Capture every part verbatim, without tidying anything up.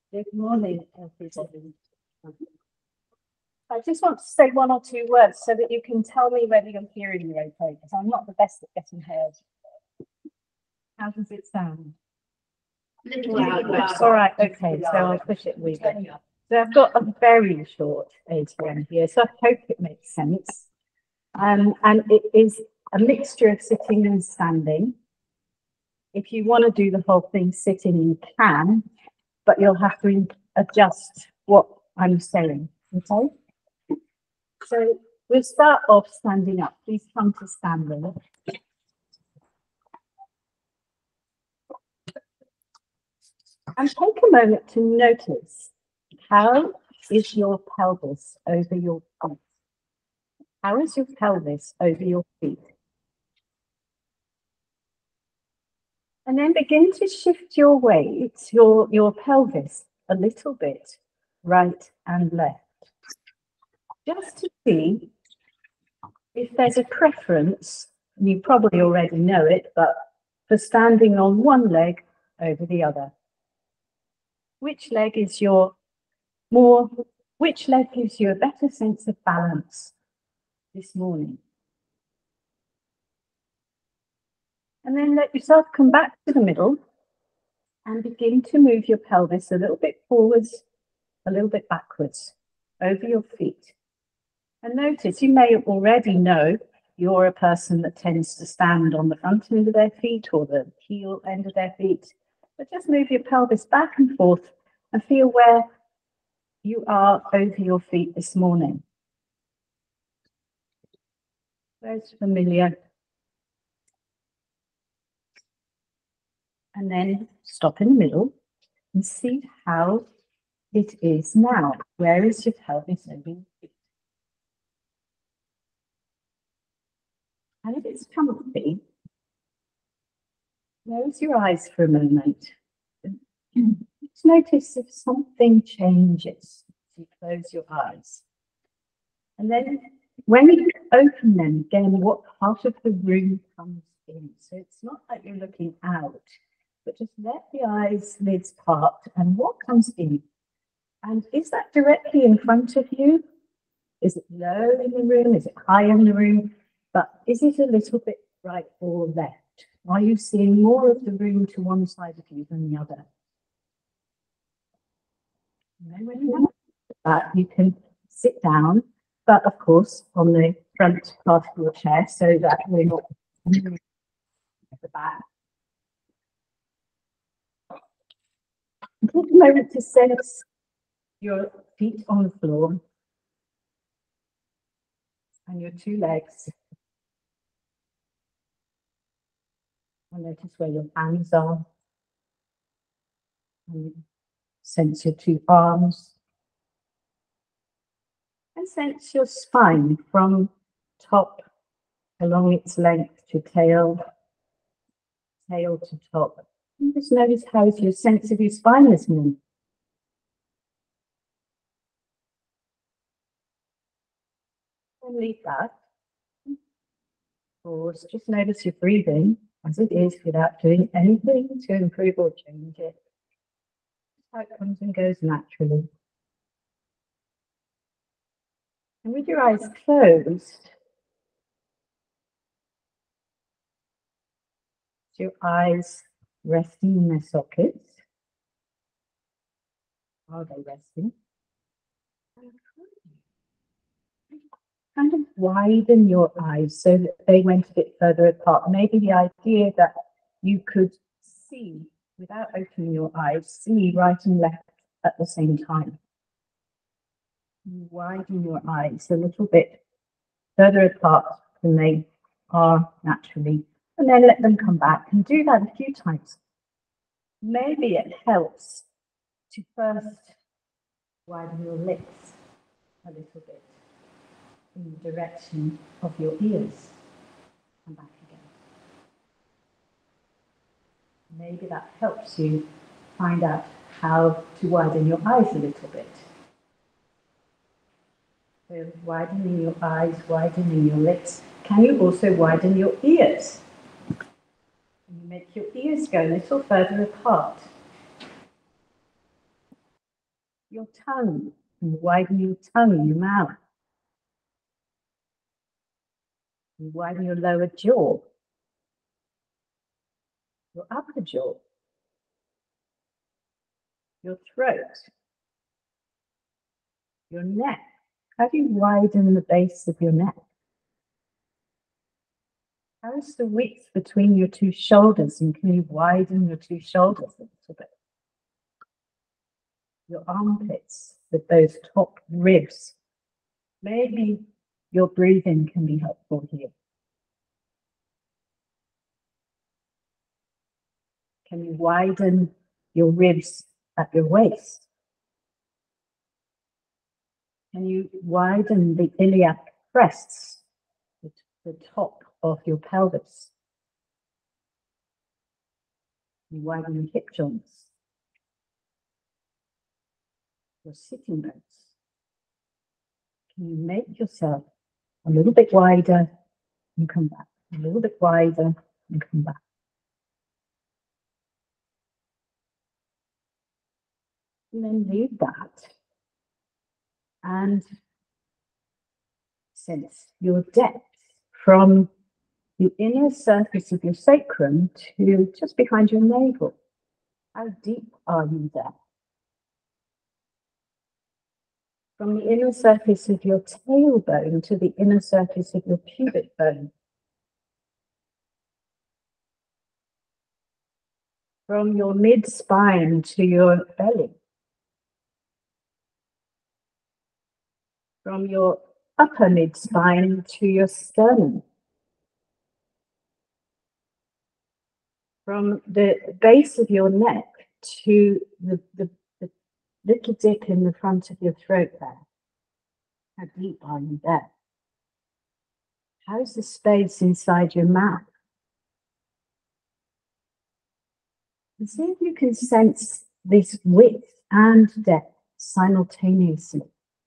Good morning, everybody. I just want to say one or two words so that you can tell me whether you're hearing me okay, because I'm not the best at getting heard. How does it sound? Little loud. All right, okay, so I'll push it a wee bit. So I've got a very short A T M here, so I hope it makes sense. Um, and it is a mixture of sitting and standing. If you want to do the whole thing sitting, you can, but you'll have to adjust what I'm saying, okay? So we'll start off standing up. Please come to standing. And take a moment to notice, how is your pelvis over your feet? How is your pelvis over your feet? And then begin to shift your weight, your, your pelvis, a little bit right and left. Just to see if there's a preference, and you probably already know it, but for standing on one leg over the other. Which leg is your more, which leg gives you a better sense of balance this morning? And then let yourself come back to the middle and begin to move your pelvis a little bit forwards, a little bit backwards over your feet. And notice, you may already know you're a person that tends to stand on the front end of their feet or the heel end of their feet, but just move your pelvis back and forth and feel where you are over your feet this morning. Where's familiar? And then stop in the middle and see how it is now. Where is your pelvis over your feet? And if it's comfy, close your eyes for a moment. Just notice if something changes. You close your eyes. And then when you open them again, what part of the room comes in? So it's not like you're looking out, but just let the eyes lids part and what comes in. And is that directly in front of you? Is it low in the room? Is it high in the room? But is it a little bit right or left? Are you seeing more of the room to one side of you than the other? And then when you have that, you can sit down, but of course on the front part of your chair so that we're not at the back. And take a moment to sense your feet on the floor and your two legs. And notice where your hands are. And sense your two arms. And sense your spine from top along its length to tail, tail to top. And just notice how is your sense of your spine this morning. And leave that. Pause. Just notice your breathing as it is without doing anything to improve or change it. How it comes and goes naturally. And with your eyes closed, your eyes resting in their sockets. Are they resting? Kind of widen your eyes so that they went a bit further apart. Maybe the idea that you could see, without opening your eyes, see right and left at the same time. Widen your eyes a little bit further apart than they are naturally, and then let them come back and do that a few times. Maybe it helps to first widen your lips a little bit in the direction of your ears and back again. Maybe that helps you find out how to widen your eyes a little bit. So widening your eyes, widening your lips. Can you also widen your ears? And you make your ears go a little further apart. your tongue. You widen your tongue, your mouth. You widen your lower jaw, your upper jaw, your throat, your neck. How do you widen the base of your neck? How is the width between your two shoulders, and can you widen your two shoulders a little bit? Your armpits with those top ribs. Maybe your breathing can be helpful here. Can you widen your ribs at your waist? Can you widen the iliac crests, the, the top of your pelvis? Can you widen your hip joints, your sitting bones? Can you make yourself a little bit wider and come back, a little bit wider and come back? And then leave that and sense your depth from the inner surface of your sacrum to just behind your navel. How deep are you there? From the inner surface of your tailbone to the inner surface of your pubic bone. From your mid-spine to your belly. From your upper mid-spine to your sternum. From the base of your neck to the, the, the little dip in the front of your throat there. How deep are you there? How's the space inside your mouth? And see if you can sense this width and depth simultaneously.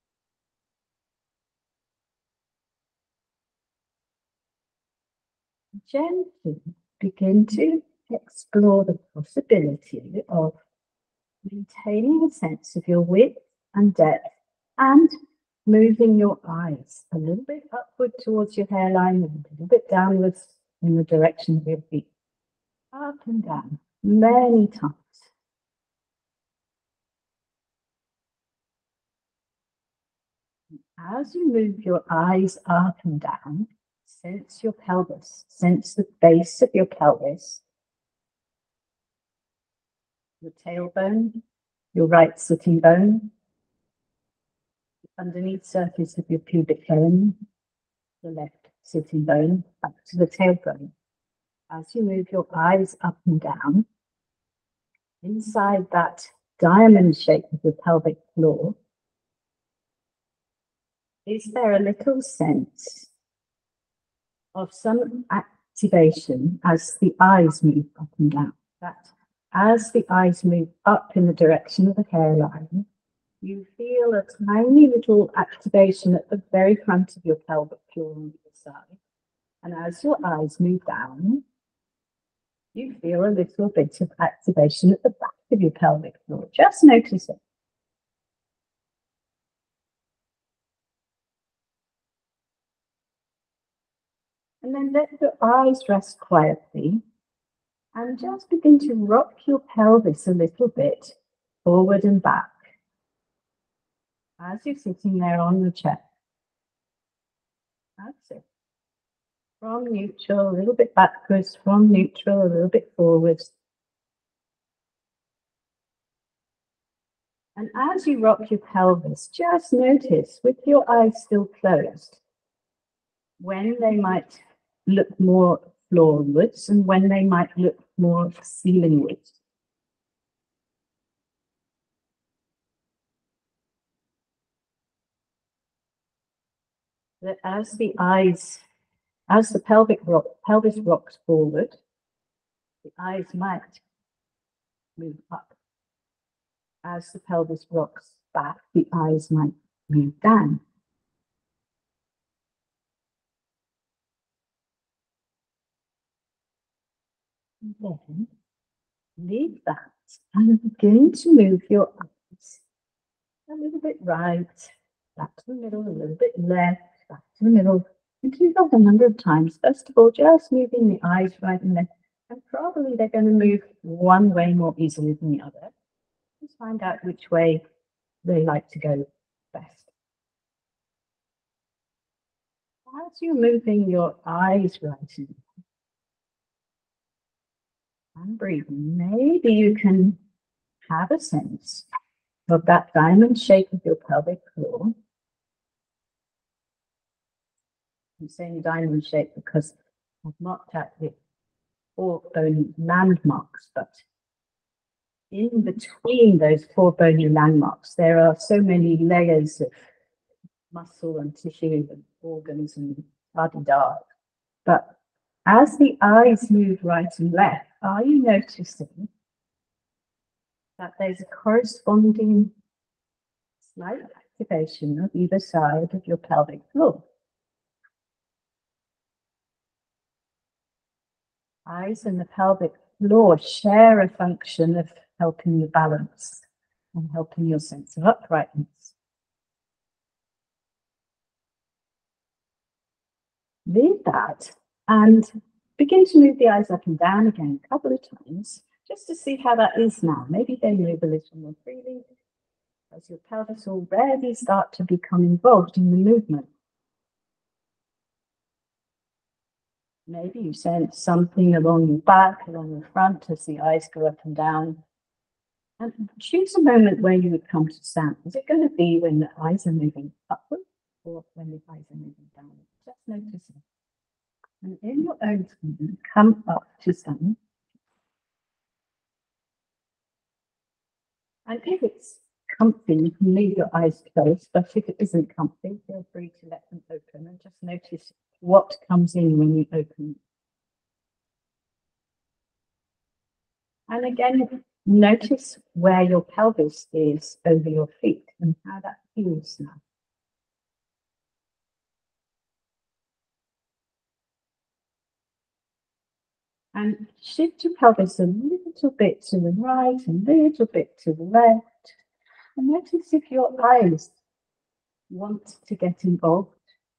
Gently begin to explore the possibility of maintaining a sense of your width and depth and moving your eyes a little bit upward towards your hairline and a little bit downwards in the direction of your feet. Up and down, many times. As you move your eyes up and down, sense your pelvis, sense the base of your pelvis, your tailbone, your right sitting bone, the underneath surface of your pubic bone, the left sitting bone, up to the tailbone. As you move your eyes up and down, inside that diamond shape of the pelvic floor, is there a little sense of some activation as the eyes move up and down? That as the eyes move up in the direction of the hairline, you feel a tiny little activation at the very front of your pelvic floor on the side. And as your eyes move down, you feel a little bit of activation at the back of your pelvic floor. Just notice it. And then let your eyes rest quietly and just begin to rock your pelvis a little bit forward and back as you're sitting there on the chair. That's it. From neutral, a little bit backwards, from neutral, a little bit forwards. And as you rock your pelvis, just notice with your eyes still closed, when they might look more floorwards and when they might look more ceilingwards. That as the eyes, as the pelvic rock, pelvis rocks forward, the eyes might move up. As the pelvis rocks back, the eyes might move down. And then leave that and begin to move your eyes a little bit right, back to the middle, a little bit left, back to the middle. And do that a number of times. First of all, just moving the eyes right and left. And probably they're going to move one way more easily than the other. Just find out which way they like to go best. As you're moving your eyes right and left and breathing, maybe you can have a sense of that diamond shape of your pelvic floor. I'm saying diamond shape because I've marked out the four bony landmarks, but in between those four bony landmarks, there are so many layers of muscle and tissue and organs and da-da-da. But as the eyes move right and left, are you noticing that there's a corresponding slight activation of either side of your pelvic floor? Eyes and the pelvic floor share a function of helping you balance and helping your sense of uprightness. Leave that and begin to move the eyes up and down again a couple of times just to see how that is now. Maybe they move a little more freely as your pelvis already start to become involved in the movement. Maybe you sense something along your back, along the front as the eyes go up and down. And choose a moment where you would come to sound. Is it going to be when the eyes are moving upward or when the eyes are moving down? Just notice it. And in your own time, come up to sound. And if it's comfy, you can leave your eyes closed, but if it isn't comfy, feel free to let them open and just notice what comes in when you open. And again, notice where your pelvis is over your feet and how that feels now. And shift your pelvis a little bit to the right, a little bit to the left. And notice if your eyes want to get involved.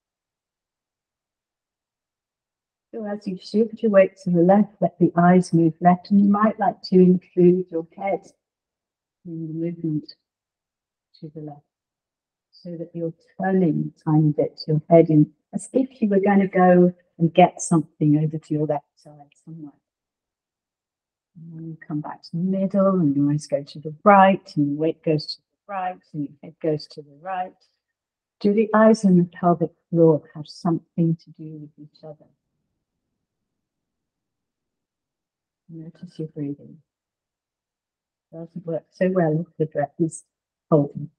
So as you shift your weight to the left, let the eyes move left, and you might like to include your head in the movement to the left, so that you're turning a tiny bit your head in, as if you were going to go and get something over to your left side somewhere. And then you come back to the middle, and your eyes go to the right, and your weight goes to the right, and your head goes to the right. Do the eyes and the pelvic floor have something to do with each other? Notice your breathing. It doesn't work so well if the breath is holding.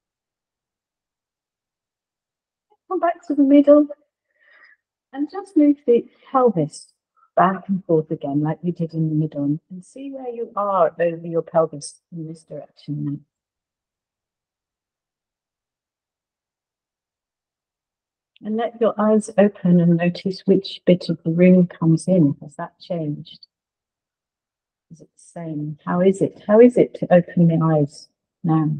Come back to the middle and just move the pelvis back and forth again like we did in the middle, and see where you are over your pelvis in this direction now. And let your eyes open and notice which bit of the ring comes in. Has that changed? Is it the same? How is it? How is it to open the eyes now?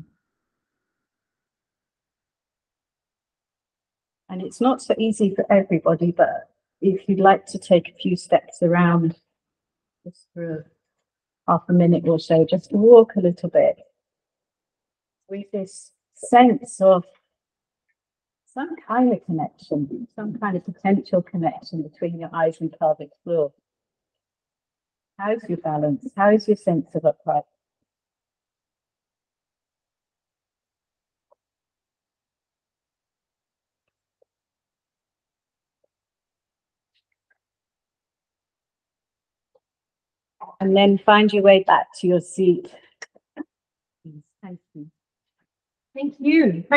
And it's not so easy for everybody, but if you'd like to take a few steps around just for half a minute or so, just to walk a little bit with this sense of some kind of connection, some kind of potential connection between your eyes and pelvic floor. How's your balance? How's your sense of upright? And then find your way back to your seat. Thank you. Thank you.